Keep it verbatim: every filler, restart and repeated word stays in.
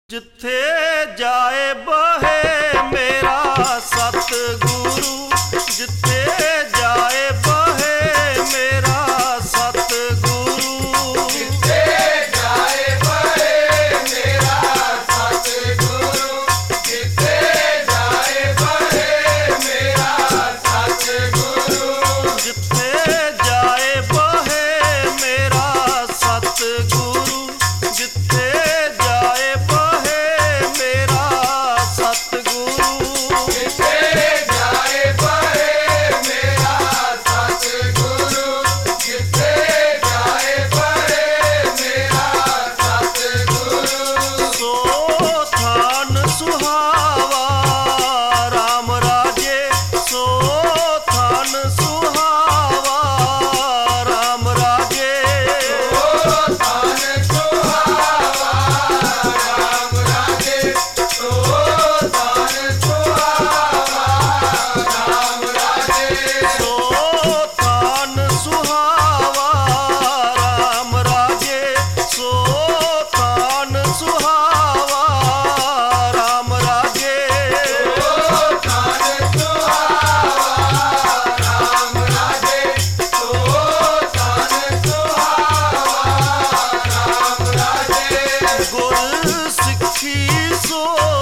ਜਿੱਥੇ ਜਾਏ ਬਹੇ ਮੇਰਾ ਸਤਿਗੁਰੂ, ਜਿੱਥੇ ਜਾਏ ਬਹੇ ਮੇਰਾ ਸਤਿਗੁਰੂ, ਜਿੱਥੇ ਜਾਏ ਬਹੇ ਮੇਰਾ ਸਤਿਗੁਰੂ, ਜਿੱਥੇ ਜਾਏ ਬਹੇ ਮੇਰਾ ਸਤਿਗੁਰੂ, ਜਿੱਥੇ ਜਾਏ ਬਹੇ ਮੇਰਾ ਸਤਿਗੁਰੂ, ਜਿੱਥੇ ਜਾਏ ਬਹੇ ਮੇਰਾ ਸਤਿਗੁਰੂ, ਜਿੱਥੇ ਜਾਏ ਬਹੇ ਮੇਰਾ ਸਤਿਗੁਰੂ, ਜਿੱਥੇ ਜਾਏ ਬਹੇ ਮੇਰਾ ਸਤਿਗੁਰੂ। ਸੋ ਥਾਨ ਸੁਹਾਵਾ ਰਾਮ ਰਾਜੇ, ਸੋ ਥਾਨ ਸੁਹਾਵਾ ਰਾਮ ਰਾਜੇ, ਸੋ ਧਨ ਸੁਹਾਵਾ ਰਾਮ ਰਾਜੇ, ਸੋ ਧਨ ਸੁਹਾਵਾ ਰਾਮ ਰਾਜੇ, ਸੋ ਥਾਨ ਸੁਹਾਵਾ ਰਾਮ ਰਾਜੇ, ਸੋ ਥਾਨ ਸੁਹਾਵਾ ਰਾਮ ਰਾਜੇ, ਸੋ ਧਨ ਸੁਹਾਵਾ ਰਾਮ ਰਾਜੇ, ਸੋ ਧਨ ਸੁਹਾਵਾ ਰਾਮ ਰਾਜੇ। ਗੁਰ ਸਿੱਖੀ ਸੋ